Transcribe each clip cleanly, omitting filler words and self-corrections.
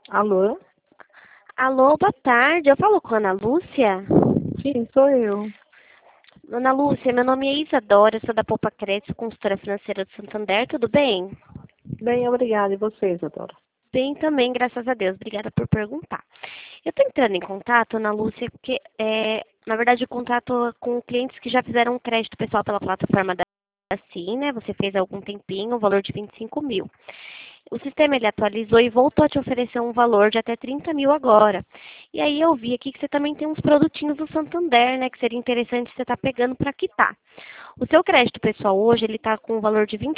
Alô? Alô, boa tarde. Eu falo com a Ana Lúcia. Sim, sou eu. Ana Lúcia, meu nome é Isadora, sou da Poupa Crédito, consultora financeira do Santander, tudo bem? Bem, obrigada. E vocês, doutora? Bem também, graças a Deus. Obrigada por perguntar. Eu estou entrando em contato, Ana Lúcia, porque, na verdade, o contato com clientes que já fizeram um crédito pessoal pela plataforma da Sim, né? Você fez há algum tempinho, o valor de 25 mil. O sistema ele atualizou e voltou a te oferecer um valor de até 30 mil agora. E aí eu vi aqui que você também tem uns produtinhos do Santander, né? Que seria interessante você estar pegando para quitar. O seu crédito pessoal hoje ele está com um valor de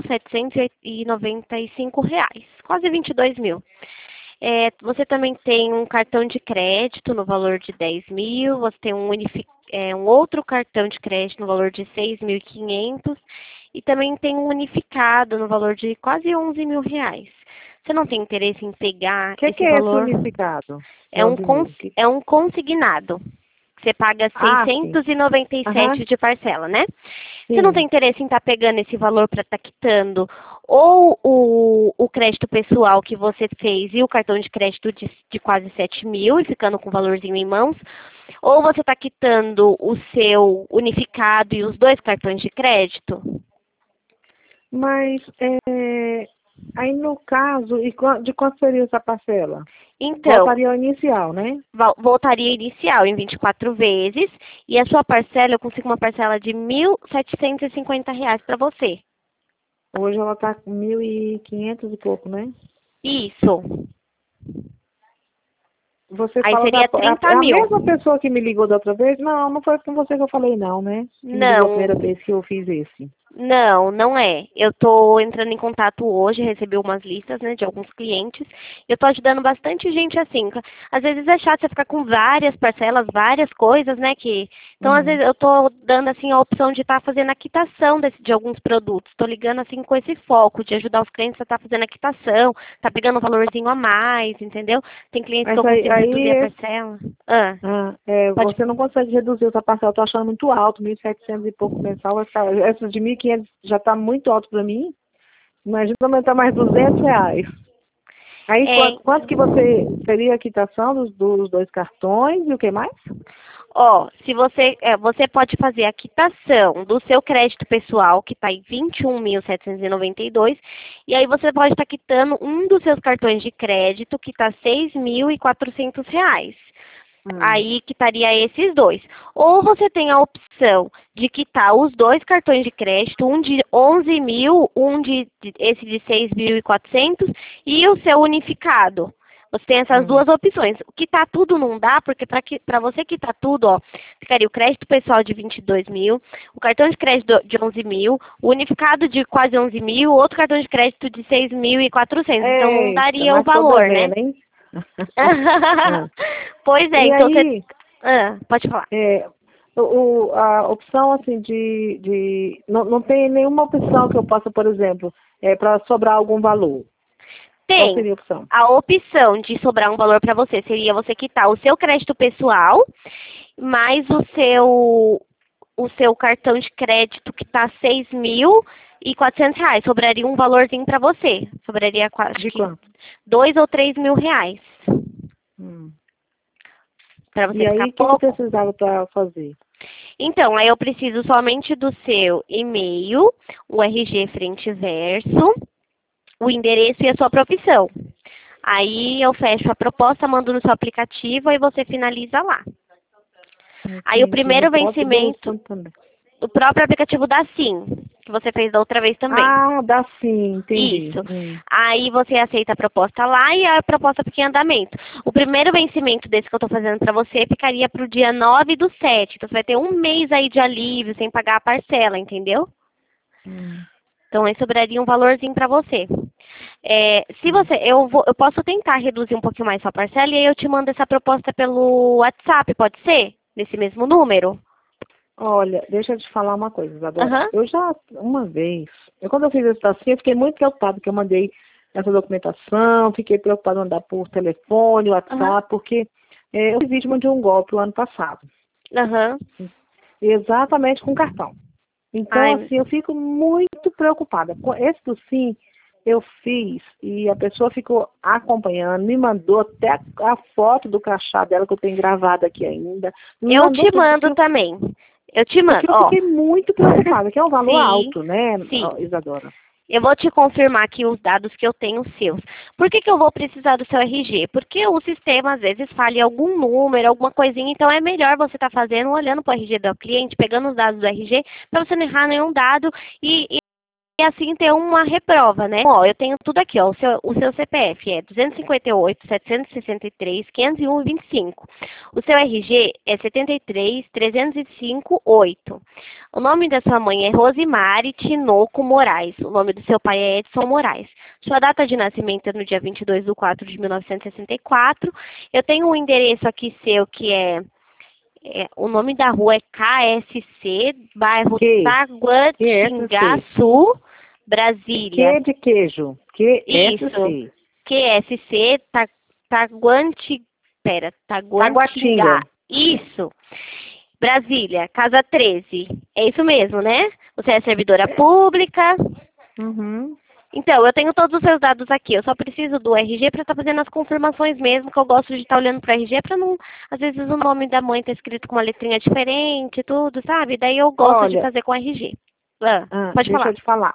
21.795 reais, quase 22 mil. Você também tem um cartão de crédito no valor de 10 mil, você tem um outro cartão de crédito no valor de 6.500 e também tem um unificado no valor de quase 11 mil reais. Você não tem interesse em pegar Que esse é esse valor? unificado de É um, 11 mil? é um consignado. Você paga Sim. Aham, 697 de parcela, né? Você não tem sim. interesse em estar pegando esse valor para estar quitando ou o crédito pessoal que você fez e o cartão de crédito de quase 7 mil e ficando com o valorzinho em mãos, ou você está quitando o seu unificado e os dois cartões de crédito? Mas, aí no caso, de quanto seria essa parcela? Então, Voltaria ao inicial, né? voltaria inicial em 24 vezes e a sua parcela, eu consigo uma parcela de 1.750 reais para você. Hoje ela está com 1.500 e pouco, né? Isso. Você Aí fala seria é 30 a mil. mesma pessoa que me ligou da outra vez? Não, não foi com você que eu falei não, né? Que me ligou a primeira Não. vez que eu fiz esse. Não, não é. Eu estou entrando em contato hoje, recebi umas listas, né, de alguns clientes. Eu estou ajudando bastante gente assim. Às vezes é chato você ficar com várias parcelas, várias coisas, né, que... Então, às Uhum. vezes eu estou dando assim a opção de estar fazendo a quitação de alguns produtos. Estou ligando assim com esse foco de ajudar os clientes a estar fazendo a quitação, tá pegando um valorzinho a mais, entendeu? Tem clientes que Mas eu aí, consigo reduzir a aí parcela. Ah, pode. você não consegue reduzir essa parcela, eu tô achando muito alto, 1.700 e pouco mensal, vai ficar, essa de 1.500 já está muito alto para mim, imagina aumentar mais R$ 200. Aí, É, quanto que você seria a quitação dos dois cartões e o que mais? ó, se você pode fazer a quitação do seu crédito pessoal, que está em 21.792, e aí você pode estar quitando um dos seus cartões de crédito, que está 6.400 reais. Hum. Aí quitaria esses dois. Ou você tem a opção de quitar os dois cartões de crédito, um de 11 mil, esse de 6.400 e o seu unificado. Você tem essas Hum. duas opções. Quitar tudo não dá, porque para você quitar tudo, ó, ficaria o crédito pessoal de 22 mil, o cartão de crédito de 11 mil, o unificado de quase 11 mil, outro cartão de crédito de 6.400. Então não Eita, daria o mas tô valor, né? devendo, hein? Ah. Pois é, E então você. aí, Pode falar. é, a opção assim não tem nenhuma opção que eu possa, por exemplo, para sobrar algum valor. Qual Tem seria a opção? a opção de sobrar um valor para você, seria você quitar o seu crédito pessoal, mais o seu cartão de crédito que está 6.400 reais. Sobraria um valorzinho para você. Sobraria, acho De que, quanto? 2 ou 3 mil reais. Hum. Para você E ficar aí, o que que pouco. precisava para fazer? Então, aí eu preciso somente do seu e-mail, o RG frente e verso, o endereço e a sua profissão. Aí eu fecho a proposta, mando no seu aplicativo e você finaliza lá. Aí o Entendi. No primeiro próprio do vencimento, Santander. o próprio aplicativo da Sim, que você fez da outra vez também. Ah, dá sim, entendi. Isso. Aí você aceita a proposta lá e a proposta fica em andamento. O primeiro vencimento desse que eu estou fazendo para você ficaria para o dia 9/7. Então você vai ter um mês aí de alívio sem pagar a parcela, entendeu? Hum, Então aí sobraria um valorzinho para você. Se hum. você, eu posso tentar reduzir um pouquinho mais sua parcela e aí eu te mando essa proposta pelo WhatsApp, pode ser? Nesse mesmo número? Olha, deixa eu te falar uma coisa, Isadora. Aham, Eu já, uma vez, quando eu fiz esse assim, eu fiquei muito preocupada, porque eu mandei essa documentação, fiquei preocupada em mandar por telefone, aham, WhatsApp, porque eu fui vítima de um golpe o ano passado. aham. Exatamente com cartão. Então, Ai, assim, eu fico muito preocupada. Esse do Sim, Eu fiz e a pessoa ficou acompanhando, me mandou até a foto do crachá dela, que eu tenho gravado aqui ainda. Me Eu mandou te tudo, mando também. Eu te mando, porque eu ó. fiquei muito preocupada, que é um valor Sim, alto, né, sim. Isadora? Eu vou te confirmar aqui os dados que eu tenho seus. Por que que eu vou precisar do seu RG? Porque o sistema às vezes falha em algum número, alguma coisinha, então é melhor você estar fazendo, olhando para o RG do cliente, pegando os dados do RG, para você não errar nenhum dado e assim ter uma reprova, né? Ó, eu tenho tudo aqui, ó. O seu CPF é 258, 763, 501 e 25. O seu RG é 73, 305, 8. O nome da sua mãe é Rosimari Tinoco Moraes. O nome do seu pai é Edson Moraes. Sua data de nascimento é no dia 22/4/1964. Eu tenho um endereço aqui seu que o nome da rua é KSC, bairro QSC. Taguatingaçu, Brasília. Q de queijo. Isso. QSC. QSC, Taguanti, Taguatinga. Taguatinga. Isso. Brasília, Casa 13. É isso mesmo, né? Você é servidora pública. Uhum. Então, eu tenho todos os seus dados aqui. Eu só preciso do RG para estar fazendo as confirmações mesmo, que eu gosto de estar olhando para o RG para não, às vezes o nome da mãe tá escrito com uma letrinha diferente, tudo, sabe? Daí eu gosto de Olha, fazer com RG. Pode deixa falar. eu te falar.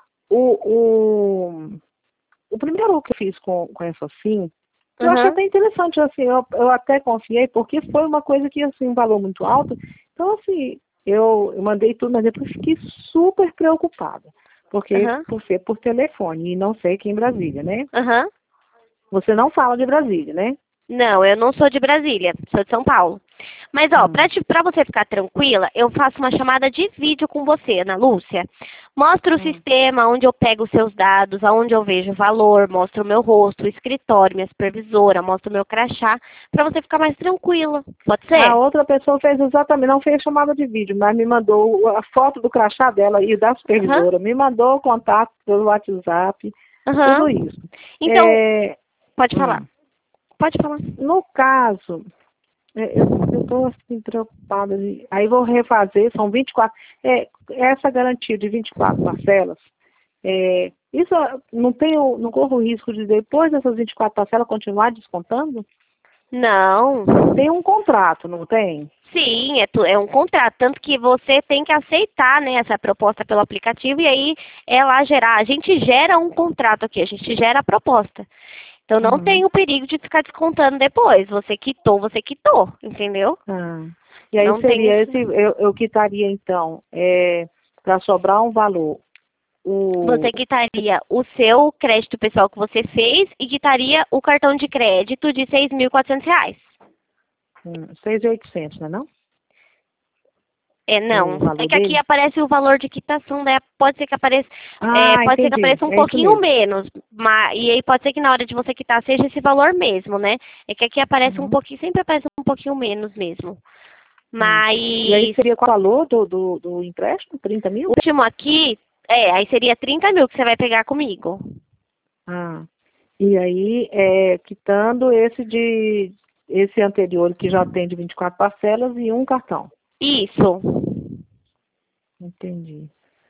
O primeiro que eu fiz com essa assim, eu achei Uhum. até interessante, assim, eu até confiei, porque foi uma coisa que, assim, um valor muito alto. Então, assim, eu mandei tudo, mas depois fiquei super preocupada. Porque, Uhum. por ser por telefone, e não sei aqui em Brasília, né? Uhum. Você não fala de Brasília, né? Não, eu não sou de Brasília, sou de São Paulo. Mas, ó, Hum. pra você ficar tranquila, eu faço uma chamada de vídeo com você, Ana Lúcia. Mostro o Hum. sistema, onde eu pego os seus dados, aonde eu vejo o valor, mostro o meu rosto, o escritório, minha supervisora, mostro o meu crachá, pra você ficar mais tranquila. Pode A ser? outra pessoa fez exatamente, não fez chamada de vídeo, mas me mandou a foto do crachá dela e da Aham. supervisora, me mandou o contato pelo WhatsApp, tudo Aham. isso. Então, É, pode falar. hum. Pode falar. No caso, eu estou assim, preocupada. Aí vou refazer, são 24. Essa garantia de 24 parcelas, isso não corro o risco de depois dessas 24 parcelas continuar descontando? Não. Tem um contrato, não tem? Sim, é um contrato, tanto que você tem que aceitar, né, essa proposta pelo aplicativo e aí a gente gera um contrato aqui, a gente gera a proposta. Então não Uhum. tem o perigo de ficar descontando depois. Você quitou, entendeu? Ah. E aí Não tem seria isso. esse, eu quitaria então, para sobrar um valor, Você quitaria o seu crédito pessoal que você fez e quitaria o cartão de crédito de R$ 6.400. 6.800, não é não? Não. O É valor que aqui dele? aparece o valor de quitação, né? Ah, Pode ser que entendi, apareça um é isso pouquinho mesmo. menos, e aí pode ser que na hora de você quitar seja esse valor mesmo, né? É que aqui aparece um Uhum. pouquinho, sempre aparece um pouquinho menos mesmo. Hum. E aí Mas seria qual o valor do empréstimo? 30 o mil? último aqui, aí seria 30 mil que você vai pegar comigo. Ah. E aí, quitando esse anterior que já tem de 24 parcelas e um cartão. Isso. Entendi.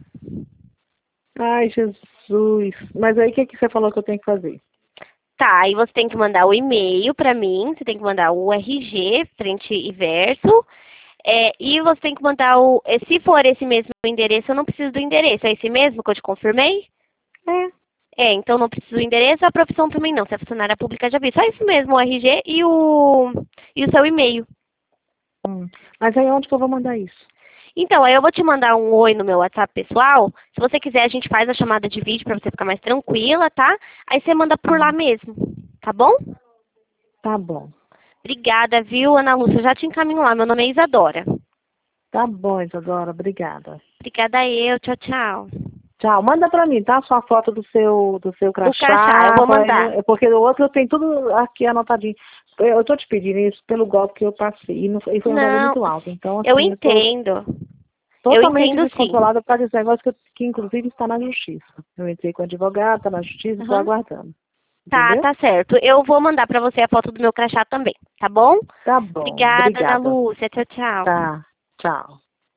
Ai, Jesus. Mas aí o que você falou que eu tenho que fazer? Tá, aí você tem que mandar o e-mail pra mim, você tem que mandar o RG, frente e verso. E você tem que mandar se for esse mesmo endereço, eu não preciso do endereço. É esse mesmo que eu te confirmei? É. Então não preciso do endereço, a profissão também não. Se é funcionária pública, já vi. Só isso mesmo, o RG e o seu e-mail. Mas aí onde que eu vou mandar isso? Então, aí eu vou te mandar um oi no meu WhatsApp pessoal. Se você quiser, a gente faz a chamada de vídeo pra você ficar mais tranquila, tá? Aí você manda por lá mesmo, tá bom? Tá bom. Obrigada, viu, Ana Lúcia? Eu já te encaminho lá. Meu nome é Isadora. Tá bom, Isadora. Obrigada. Obrigada eu. Tchau, tchau. Tchau. Manda pra mim, tá? Sua foto do seu Do crachá, eu crachá. vou mandar. Porque o outro eu tenho tudo aqui anotadinho. Eu tô te pedindo isso pelo golpe que eu passei. E foi um valor Não, muito alto. Então, eu assim, eu tô entendo. Eu totalmente entendo sim. descontrolada para esse negócio que inclusive está na justiça. Eu entrei com o advogado, está na justiça e estou Aham. aguardando. Tá, Entendeu? tá certo. Eu vou mandar pra você a foto do meu crachá também, tá bom? Tá bom. Obrigada, Ana Obrigada. Lúcia. Tchau, tchau. Tá. Tchau.